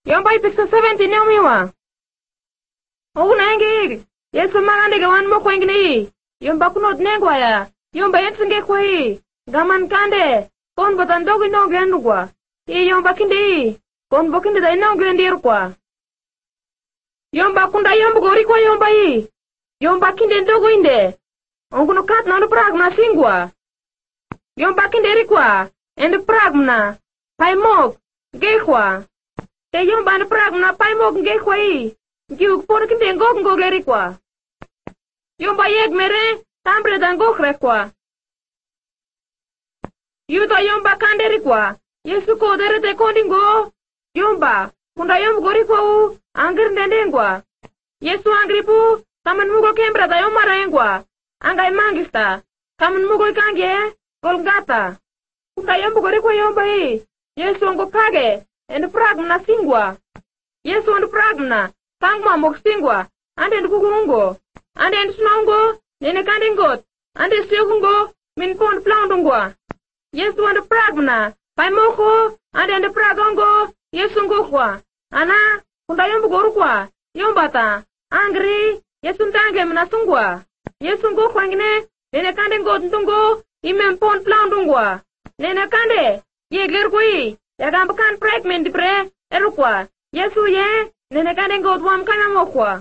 Yomba ipiksa 17 yomiwa. Oguna engi. Yesu magande gawan mo kwengni. Yomba kunod nengwa ya. Yomba yetsinge kwa hii. Gaman kande. Kon botan dogi no gendu kwa. Yomba kindi. Kon bokindi da ino gendir kwa. Yomba kunda yomba gori kwa yomba hii. Yomba kindi ndogo inde. Onguno kat na pragna singwa. Yomba kindi rikwa. Ende pragna. Paimok. Gekwa. Te yomba pragna paimok gekwa hii. Giuk pon kindi ngok rikwa. Yomba yeg mere. Tambre dan ngok rekwa. Yuta yomba kande rikwa. Yesu ko derete kondingo. Yomba. Kunda yomba gori kwa u. Angir ndendengwa. Yesu angripu. Kaman mugo kembra da yomara engwa. Angai mangista. Kaman mugo ikange. Golgata. Kunda yomba gori kwa yomba hii. Yesu ongo kage. Ende pragna singwa. Yesu ongo pragna. Tangma mok singwa. Ande ndukukungo. Ande nsunongo. Nene kande ngot. Ande siyokungo. Min pond plaundungwa. Yesu ongo pragna. Paimoko. Ande pragongo. Yesu ongo kwa. Ana. Kunda yomba gori kwa. Yomba ta. Angri. Yesu ntange mnasungwa. Yesu ongo kwa ngine. Nene kande ngot ntungo. Imen pond plaundungwa. Nene kande. Yeger kui. Yagamba kan pregnant pre. Erukwa. Yesu ye. Nene kande ngot wam kanya ngokwa.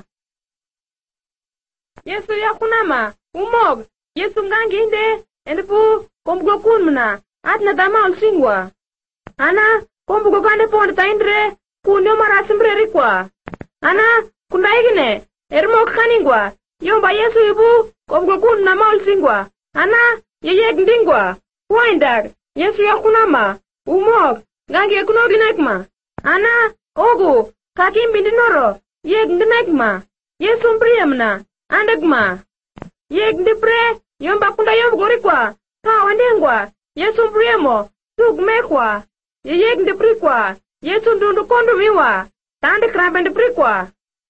Yesu ya kunama. Umog. Yesu ngangi inde. Endepu. Kombugo kunmna. Atna dama ulsingwa. Ana. Kombugo kande pond taindre. Kunyo marasimbre rikwa. Ana. Kunda igine. Ermok kaningwa. Yomba Yesu ibu. Kombugo kunna maulsingwa. Ana. Yeyeg ndingwa. Waindag. Yesu ya kunama. Umog. Gangi ekuno ginekma. Ana. Ogu. Kakim bindinoro. Yeg ndinekma. Yesu mpriyamna. Andegma. Yeg ndipre. Yomba kunda yomba gorikwa. Kawandengwa. Yesu mpriyamo. Tug mekwa. Yeg ndiprikwa. Yesu ndundu kondu miwa. Tande krambe ndiprikwa.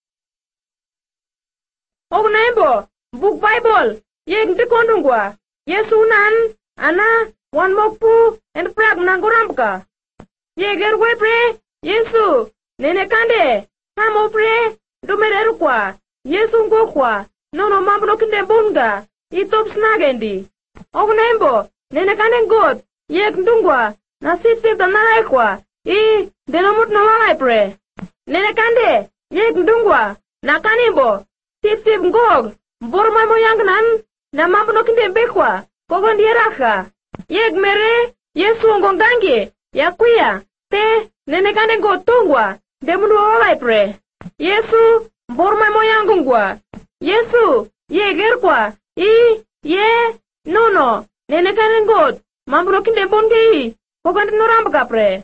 Ogu naimbo. Book Bible. Yeg ndikondungwa. Yesu nan. Ana. Wan mokpu. And prag nangurambka. Yeger wepre. Yesu. Nene kande. Kamo pre. Dumereru kwa. Yesu ngo kwa. Nono mambo kinde bunga. Itop snagendi. Ognembo. Nene kande ngot. Yeg ndungwa. Na sip da nalai kwa. Denomut na walai pre. Nene kande. Yeg ndungwa. Na kanimbo. Sip ngog. Borma moyang nan. Na mambo kinde bekwa. Kogon dieraka. Yeg mere. Yesu ngongangi. Yakuya. Te. Nene kande ngot tungwa. Demundu walai pre. Yesu. Borma moyangungwa. Yesu. Yeger kwa. Ye. Nono. Nene kande ngot. Mambo kinde bongi. Kogon norambaka pre.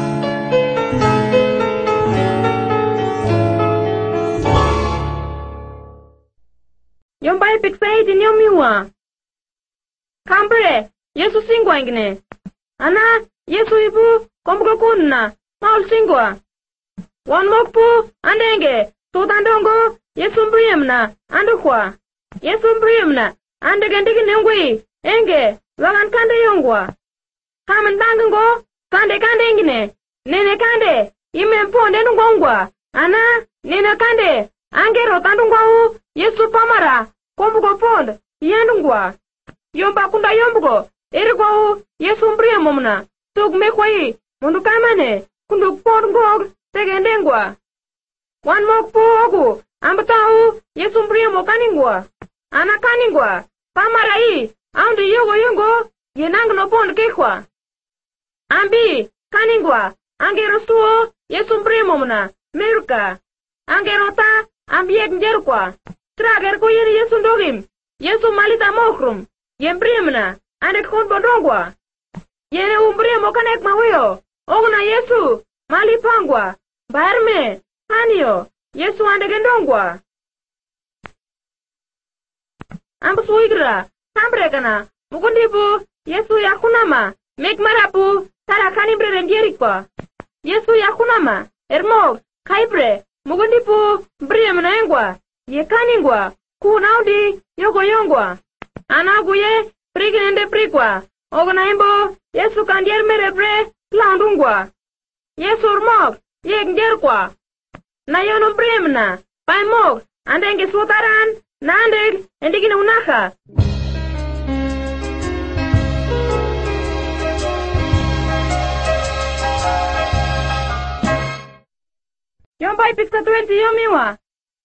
Yomba ipiksa iti nyomiwa. Kambre. Yesu singwa ingine. Ana. Yesu ibu. Kombuko kunna. Maul singwa. Wan mokpu. Andenge. Tutandongo. Yesu mpriyamna. Andukwa. Yesu mpriyamna. Andege ndiki nengwi. Enge. Wagan kande yongwa. Kamen tangengo. Kande ingine. Nene kande. Ime mponde nungongwa. Ana. Nene kande. Angero tandungwa u. Yesu pamara. Kombuko pond. Yendungwa. Yomba kunda yombugo. Erigwa u. Yesu mpriyamumna. Tug mekwai. Mundu kamane. Kundu pond ngog. Tegendengwa. Wan mokpu ogu. Ambatau. Yesu mpriyamo kaningwa. Ana kaningwa. Pamara i. Aundi yongo. Yenang no pond kekwa. Ambi. Kaningwa. Angero suo. Yesu mpriyamumna. Meruka. Angero ta. Ambi yek njerukwa. Trager ko yeni Yesu ndogim. Yesu malita mokrum. Yempriyamna. Ande kon bondongwa. Yene umpriyamo kanek mahuyo. Oguna Yesu. Mali pangwa. Barme. Hanyo. Yesu ande gendongwa. Ambu suigra. Kambre kana. Mukundibu. Yesu yakunama. Mek marapu. Tara kanibre rendierikwa. Yesu yakunama. Ermo. Kaibre. Mukundibu. Briyamna engwa. Ye kaningwa. Kunaudi. Yogo yongwa. Anaguye. Priginende prikwa. Oguna imbo. Yesu kandier merebre. Laundungwa. Yesu urmok. yek njer kwa. Na yono bremna, pai mok, ande nge sutaran, na ande endigine unaka. Yombai piksa 20 yomiwa.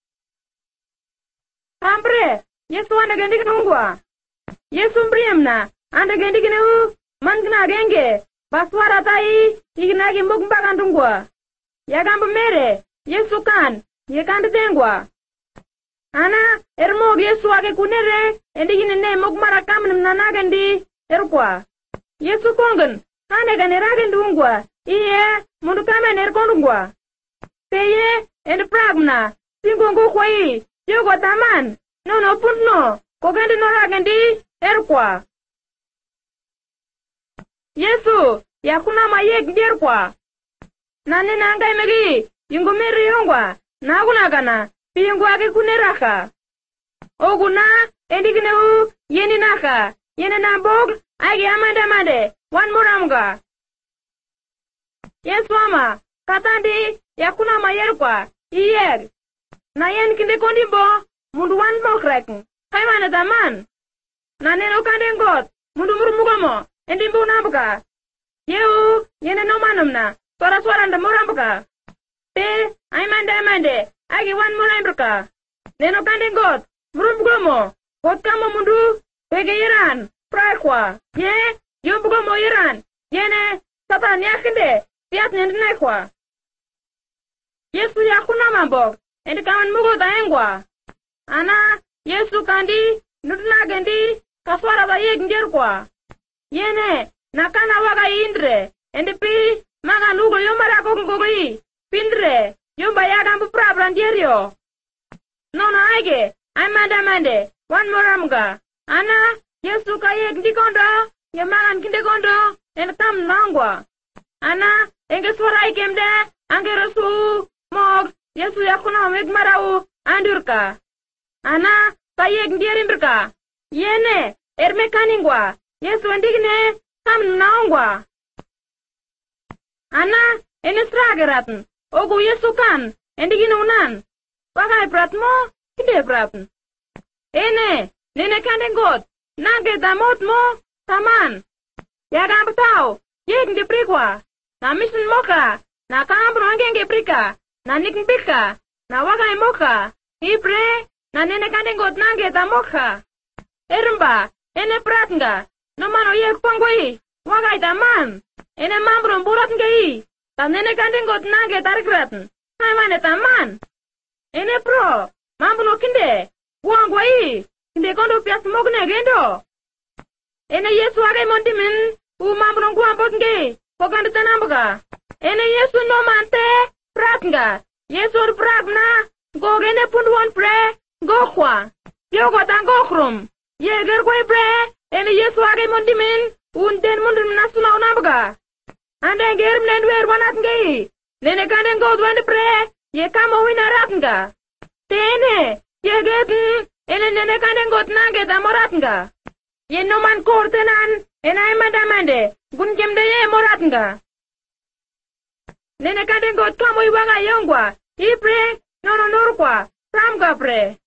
Kambre, Yesu ande gendigine ungwa. Yesu bremna, ande gendigine mangna genge. Baswara tai, ignagi mukmbagandungwa. Yagambo mere, Yesu kan, yekand dengwa. Ana, ermog Yesu ake kunere, endigine ne mukmara kamnum nanagandi, erkwa. Yesu kongen, hane ganeragendungwa, iye, mundu kamen erkondungwa. Peye, pragmna, singongo kwai, yogo taman, nono puntno, kogandi noragandi, erkwa. Yesu, yakuna mayek ndirkwa. Nane nangai megi, yungumiri yungwa, naguna gana, piyungwa ake kuneraka. Oguna, endigine yeni naka, yene nambog, agi amande, wan muramga. Yesu ama, katandi, yakuna mayerkwa, iyeg. Na yen kinde kondimbo, mundu wan mokrek, kaiwane taman. Nane no kandengot, mundu murumugomo, endimbo nambuka. Yene no manumna, swara nda murambuka. Pe, aimande, agi wan murambuka. Neno kandengot, murumbugomo, kotkamo mundu, pege yiran, praekwa. Yombugomo yiran, yene, satan yakinde, tiat nendinekwa. Yesu yakuna mambok, endikaman mugo daengwa. Ana, Yesu kandi, nudunagendi, kaswara da yeg njerkwa. Yene, nakana waga indre, endipi, maga nugo yombara kogogogi, pindre, yomba yagambu prabrandirio. Nono aige, aimande, wan moramga. Ana, Yesu ka yeg ndikondo, yamagan kindekondo, endikam nangwa. Ana, enge swara ikemde, angerosu, mog, Yesu yakuna megmarau, andurka. Ana, ka yeg ndierimbirka. Yene, ermekaningwa, Yesu endigne, kam naongwa. Ana, enesrageraten, ogu Yesu kan, endigine unan. Wagai pratmo, kide praten. Nene kandengot, nage damot mo, taman. Yagambu tau, yeg ndiprikwa. Na mission moka, na kambro angenge prika, na nikmpika, na wagai moka. Ibre, na nene kandengot nage damoka. Ermba, ene pratnga, no mano yeg pongoi, wagai taman. Ene mambro mburat ngei, ta nene kandengot nage tarikraten. Haimane taman. Ene pro, mambro kinde, buangwai, kinde kondo pias mogne gendo. Ene Yesu age mondimin, mambro nguambot ngei, pokande tanambuga. Ene Yesu no mante, pratnga. Yesu pragna, go gene punduan pre, go kwa. Yogo tangokrum. Yeger kwai pre, ene Yesu age mondimin, den mundim nasuna unambuga. Ande ngerim nendwer wanat ngei. Nene kanden god wende pre, ye kamo winaratnga. Tene, yegeten, ene nene kanden god nange damoratnga. Ye no man kortenan, ene aimandamande, gunjemde ye moratnga. Nene kanden god kamo iwaga yongwa, ipre, nono norkwa, samga pre.